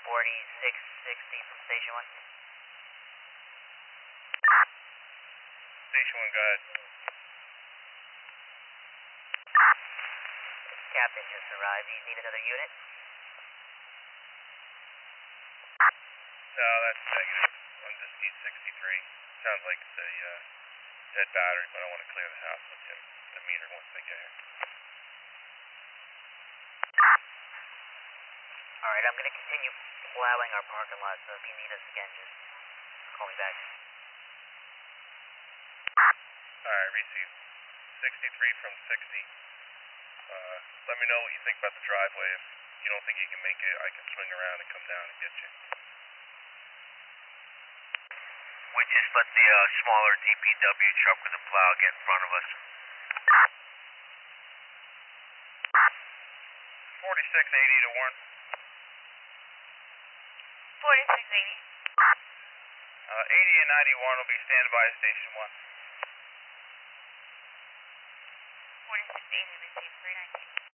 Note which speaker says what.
Speaker 1: 4660 from Station 1.
Speaker 2: Station 1, go ahead.
Speaker 1: Captain just arrived. Do you need another unit?
Speaker 2: No, that's negative. I'm just D63. Sounds like it's a dead battery, but I want to clear the house with you. The meter once they get here.
Speaker 1: Alright, I'm going to continue plowing our parking lot, so if you need us again, just call me back.
Speaker 2: Alright, receive 63 from 60. Let me know what you think about the driveway. If you don't think you can make it, I can swing around and come down and get you.
Speaker 3: We just let the smaller DPW truck with the plow get in front of us.
Speaker 2: 4680 to 1.
Speaker 4: 4680.
Speaker 2: 80 and 91 will be standby at Station 1.
Speaker 4: 4680, received 319.